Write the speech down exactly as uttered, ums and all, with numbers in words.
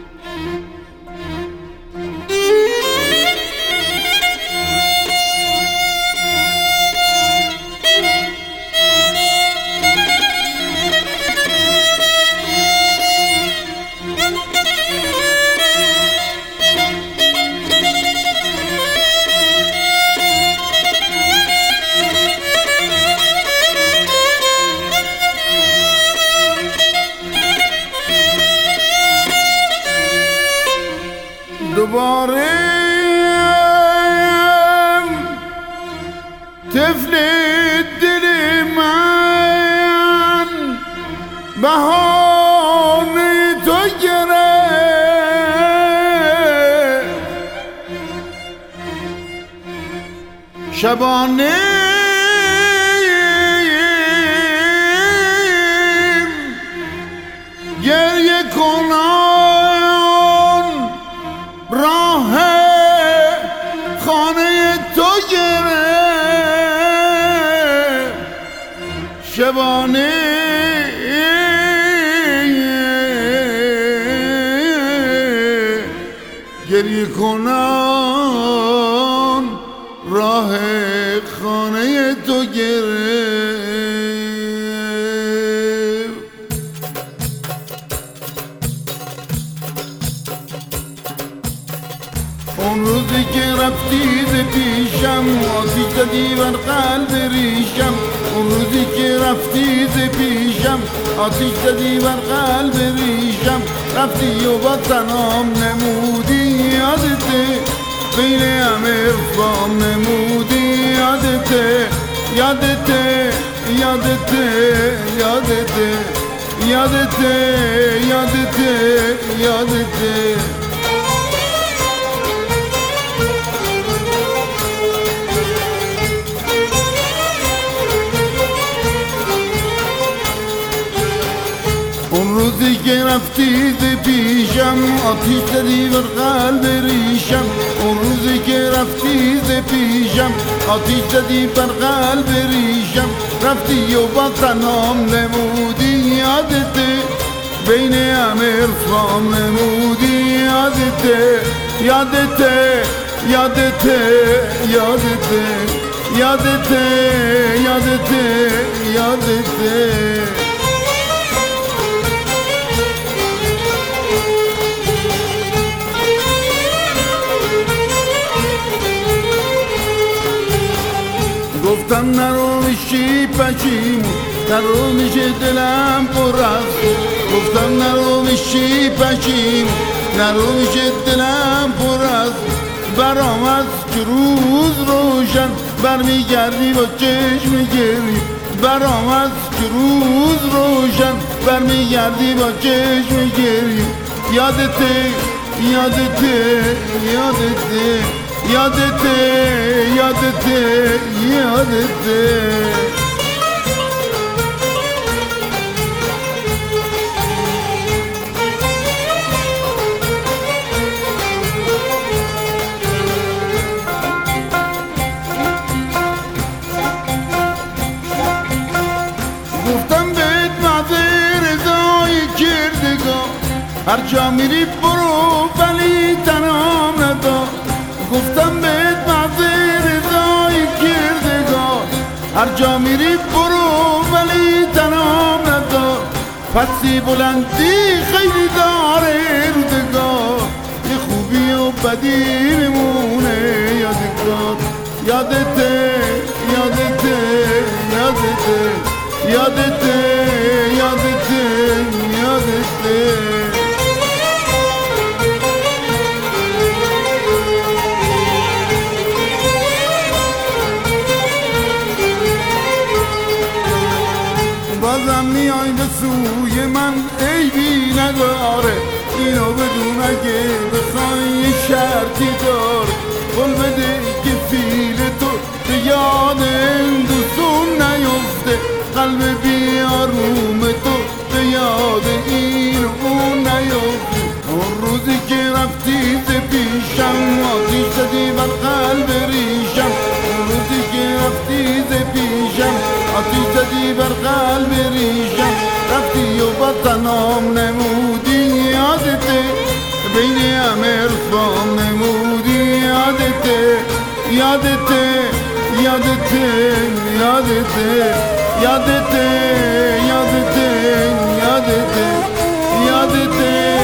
دوباره طفل دل من بهانه تو گرفت، شبانه گریه کنان راه خانه تو گرفت، شبانه گریه کنان راه خانه تو گرفت. اون روزی که رفتی ز پیشم آتیش زدی بر قلب ریشم، اون روزی که رفتی ز پیشم آتیش زدی بر قلب ریشم، رفتی و با تنام نمودی یادته، بین همه ارفام نمودی یادته، یادته یادته یادته یادته یادته یادته. اون روزی که رفتی ز پیشم آتیش زدی بر قلب ریشم، اون روزی که رفتی ز پیشم آتیش زدی بر قلب ریشم، رفتی و با تنام نمودی یادته، بین همه ارفام نمودی یادته، یادته یادته یادته یادته یادته یادته. گفتم نرو میشی پشیمون، نرو میشه دلم پر از، گفتم نرو میشی پشیمون، نرو میشه دلم پر از، برام از که روز روشن برمیگردی با چشم گری، برام از که روز روشن برمیگردی با چشم گری، یادته یادته یادته یادته یادته یادته. گفتم بهت معذر رضای کردگار، هر جا میری برو ولی تنها ندار، گفتم بهت معذر رضای کردگار، هر جا میری برو ولی تنها ندار، پسی بلندی خیلی داره روزگار، یه خوبی و بدی میمونه یادگار، یادته یادته یادته یادته یادته یادته. بازم میای به سوی من عیبی نداره، اینو بدون اگه بخوای یه شرطی داره، قول بده که فیل تو به یاد دوستون نیفته، قلب بیاروم تو به یاد این اون نیفته. اون روزی که رفتی ز پیشم آتیش زدی بر قلب ریشم، اون روزی که رفتی ز پیشم آتیش زدی بر قلب ریشم، رفتی و با تنام نمودی یادته، بین همه رفام نمودی یادته یادته یادته یادته یادته یادته یادته یادته